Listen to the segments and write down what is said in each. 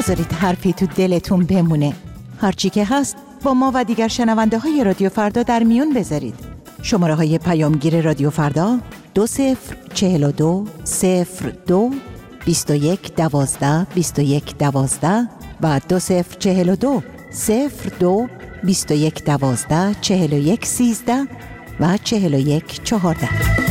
نذارید حرفی تو دلتون بمونه. هرچی که هست با ما و دیگر شنونده های رادیو فردا در میون بذارید. شماره های پیامگیر رادیو فردا 2042 02 21 12 21 12 و 2042 02 21 12 41 13 و 41 14.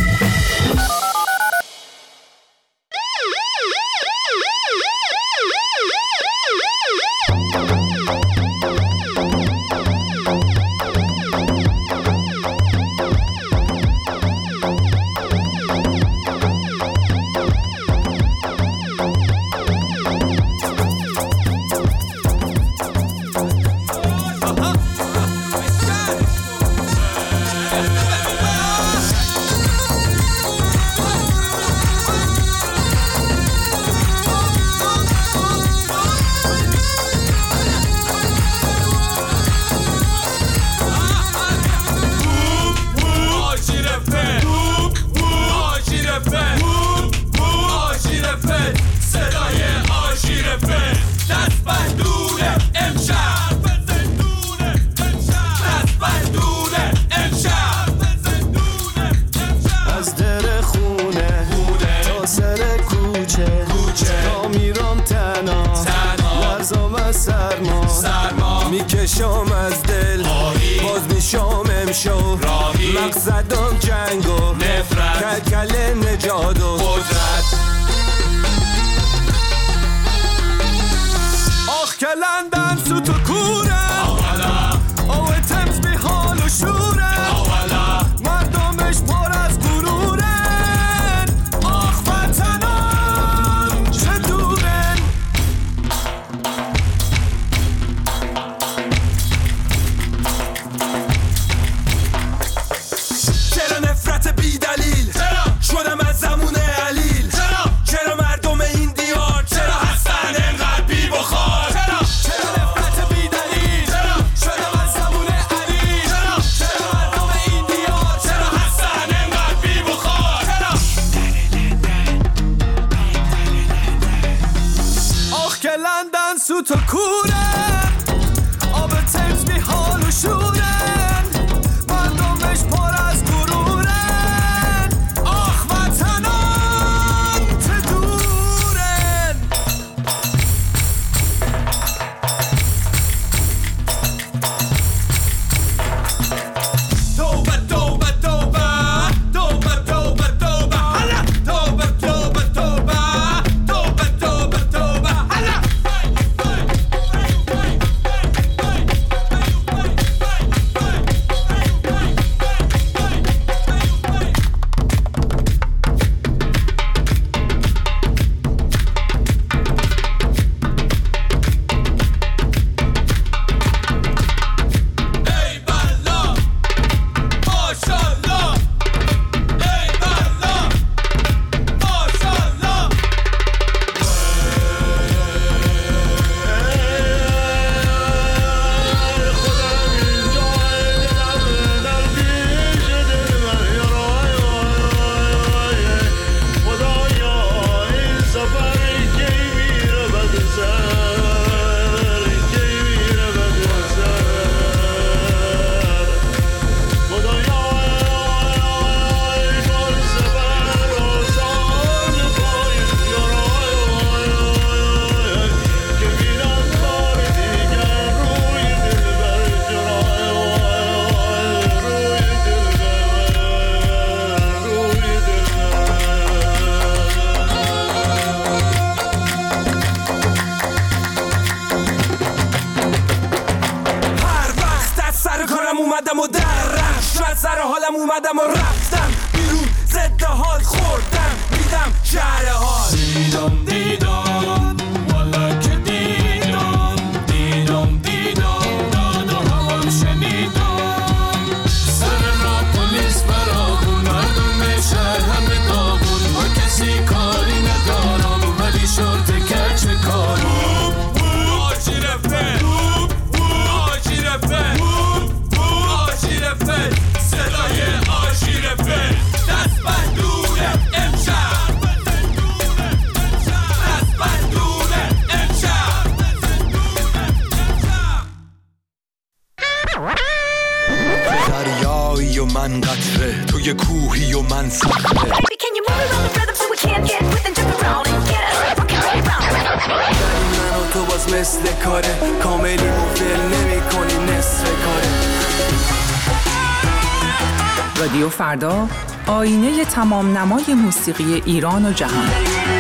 میکشم از دل باز میشم امشو مقصدم جنگ و نفرت کل نجات و قدرت آخ که لندن سوت و کوره آوه تمز بی حال و شوره مردمش پر از غرورن آخ وطنم چه دورن چرا نفرت بی دلیل شدم از زمون علیل چرا مردم این دیار چرا هستن انقدر بی بخار چرا نفرت بی دلیل شدم از زمون علیل چرا مردم این دیار چرا هستن انقدر بی بخار آخ که لندن سوت و کوره آب تمز بی حال و شورن مردمش پر از غرورن آخ وطنم چه دورن توبه توبه توبه توبه توبه توبه هلا توبه توبه توبه توبه توبه توبه هلا ای بلا ماشاءالله ای بلا ماشاءالله هر وقت از سر کارم اومدم و در رفت شاید سر حالم اومدم و رفتم بیرون ضد حال خوردم دیدم شهر حال دیدم دیدم والا که دیدم دیدم دیدم داد و هوام شنیدم سر را پلیس برابون مردم شهر همه داغون با کسی کاری ندارم ولی شرط کچه کارم صدای آژیر فل دست بندونه امشب کوهی و من سخته. Baby, can you move around the rhythm so we can't get with and jump around and get us rockin' right round. من و تو باز مثل کاره کاملی مفل نمی کنی نصف کاره. رادیو فردا، آینه تمام نمای موسیقی ایران و جهان.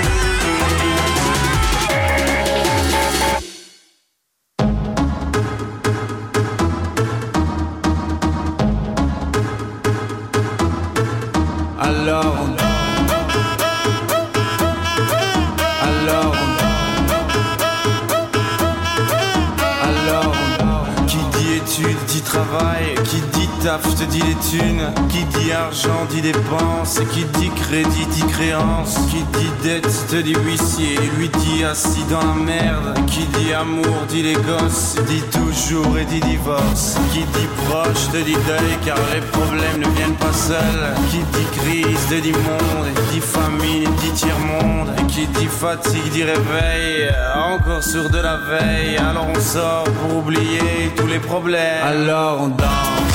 Qui dit taf te dit les thunes, qui dit argent dit dépenses, qui dit crédit dit créance, qui dit dette te dit huissier, lui dit assis dans la merde, qui dit amour dit les gosses, dit toujours et dit divorce, qui dit proche te dit deuil car les problèmes ne viennent pas seuls, qui dit crise te dit monde, dit famine dit tiers-monde, qui dit fatigue dit réveil, encore sur de la veille, alors on sort pour oublier tous les problèmes. Alors on danse,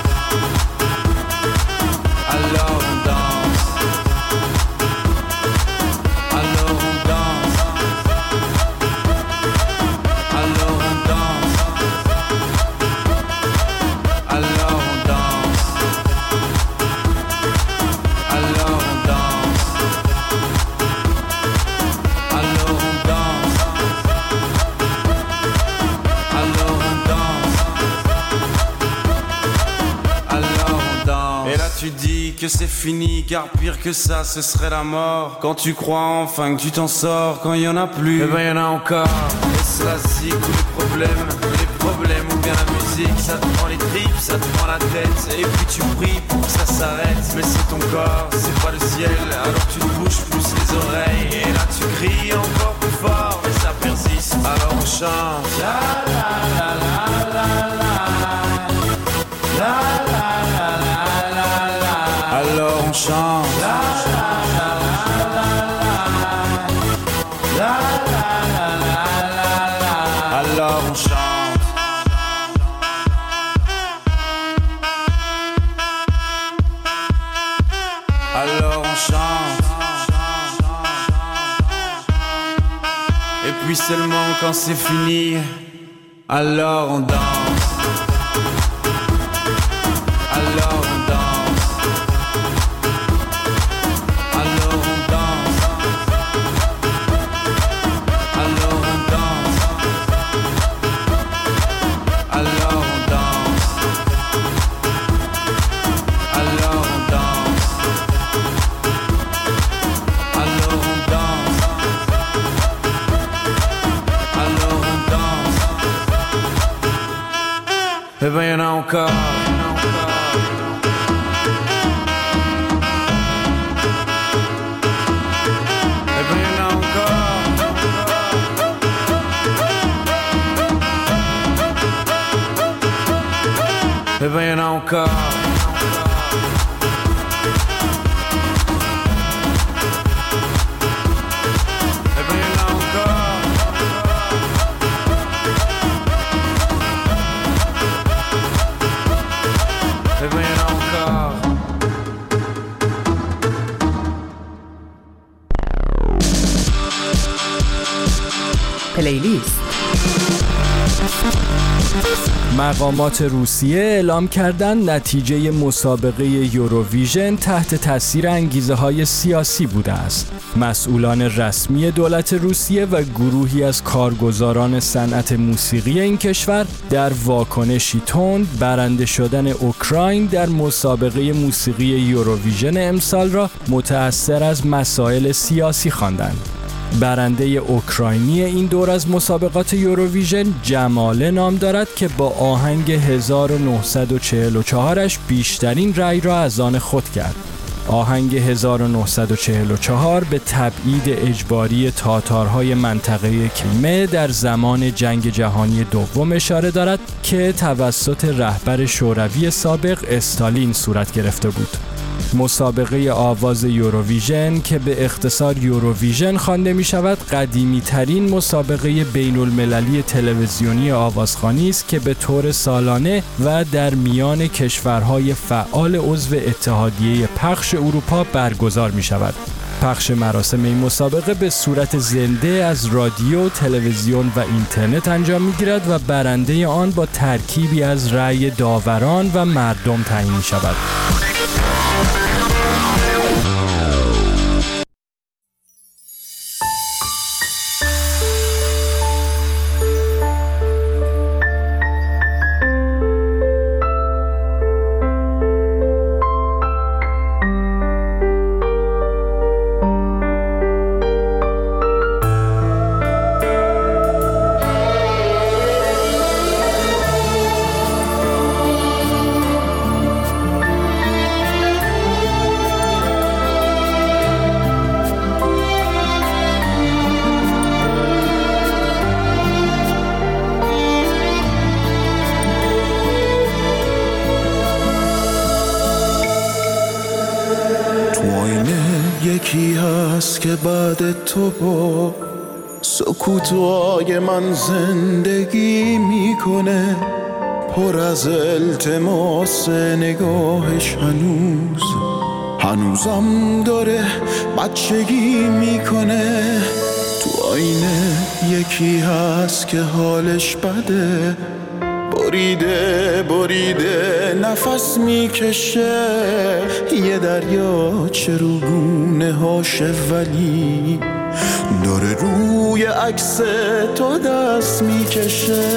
alors on danse, alors on danse, alors on danse, alors on danse, alors on danse, alors on danse, alors on danse. Et là tu dis que c'est fini car pire que ça ce serait la mort. Quand tu crois enfin que tu t'en sors, quand il y en a plus, eh ben il y en a encore. Et cela c'est tous les problèmes ou bien la musique, ça te prend les tripes, ça te prend la tête. Et puis tu pries pour que ça s'arrête, mais c'est ton corps, c'est pas le ciel. Alors tu te bouges plus les oreilles et là tu cries encore plus fort, mais ça persiste. Alors on chante la la la la la la la la. Alors on chante la la la la la la la la la. Alors on chante. Alors on chante. Et puis seulement quand c'est fini, alors on danse. Alors on danse. Alors on danse. Alors on danse. Alors on danse. Alors on danse. Alors on danse. Alors on danse. Eh ben y'en a encore. Eh ben y'en a encore. Eh ben y'en a encore. Eh ben y'en a encore. پلیلیست. مقامات روسیه اعلام کردند نتیجه مسابقه یوروویژن تحت تاثیر انگیزه‌های سیاسی بوده است. مسئولان رسمی دولت روسیه و گروهی از کارگزاران صنعت موسیقی این کشور در واکنشی تند برنده شدن اوکراین در مسابقه موسیقی یوروویژن امسال را متأثر از مسائل سیاسی خواندند. برنده اوکراینی این دور از مسابقات یوروویژن جماله نام دارد که با آهنگ 1944 بیشترین رأی را از آن خود کرد. آهنگ 1944 به تبعید اجباری تاتارهای منطقه کریمه در زمان جنگ جهانی دوم اشاره دارد که توسط رهبر شوروی سابق استالین صورت گرفته بود. مسابقه آواز یوروویژن که به اختصار یوروویژن خوانده می شود قدیمی ترین مسابقه بین المللی تلویزیونی آوازخوانی است که به طور سالانه و در میان کشورهای فعال عضو اتحادیه پخش اروپا برگزار می شود. پخش مراسم این مسابقه به صورت زنده از رادیو، تلویزیون و اینترنت انجام می‌گیرد و برنده آن با ترکیبی از رأی داوران و مردم تعیین می‌شود. یکی هست که بعد تو با سکوتای من زندگی میکنه، پر از التماس نگاهش هنوزم داره بچگی میکنه. تو آینه یکی هست که حالش بده، بریده نفس میکشه، یه دریا چروگونه هاشه ولی داره روی عکس تو دست میکشه.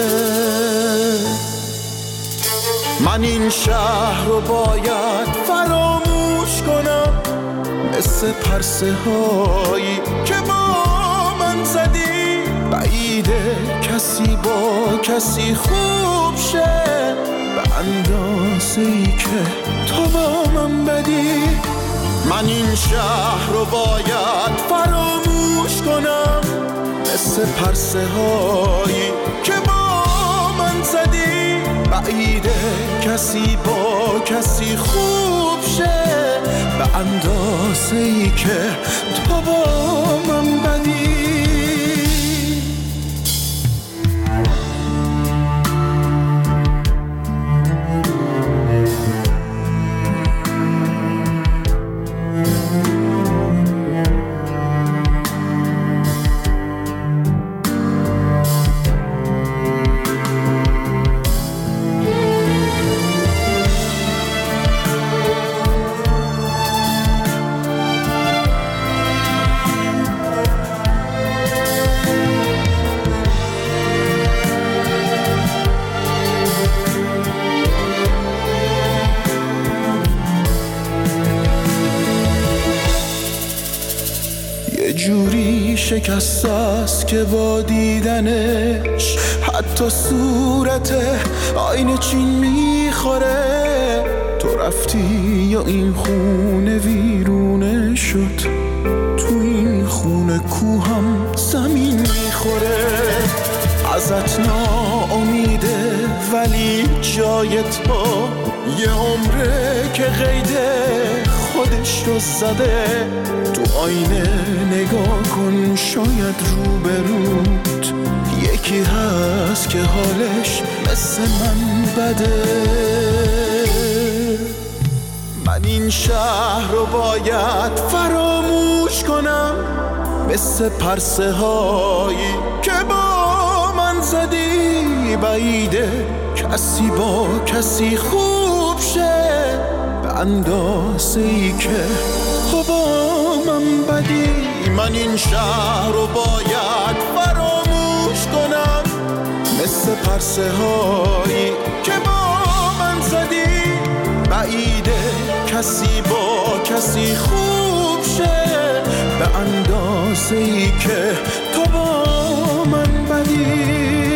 من این شهر رو باید فراموش کنم، مثل پرسه هایی که با من زدی، بعیده کسی با کسی خوب شه به اندازه‌ای که تو با من بدی. من این شهر رو باید فراموش کنم، مثل پرسه هایی که با من زدی، بعیده کسی با کسی خوب شه به اندازه‌ای که تو با من بدی. جوری شکست است که با دیدنش حتی صورت آینه چین میخوره. تو رفتی یا این خونه ویرونه شد، تو این خونه کوهم زمین میخوره. ازت ناامیده ولی جای تو یه عمره که قیده خودش رو زده. تو آینه نگاه کن، شاید روبروت یکی هست که حالش مثل من بده. من این شهر رو باید فراموش کنم، مثل پرسه هایی که با من زدی، بعیده کسی با کسی خوب شه به اندازه‌ای که تو با من بدی. من این شهر رو باید فراموش کنم، مثل پرسه هایی که با من زدی، بعیده کسی با کسی خوب شه به اندازه‌ای که تو با من بدی.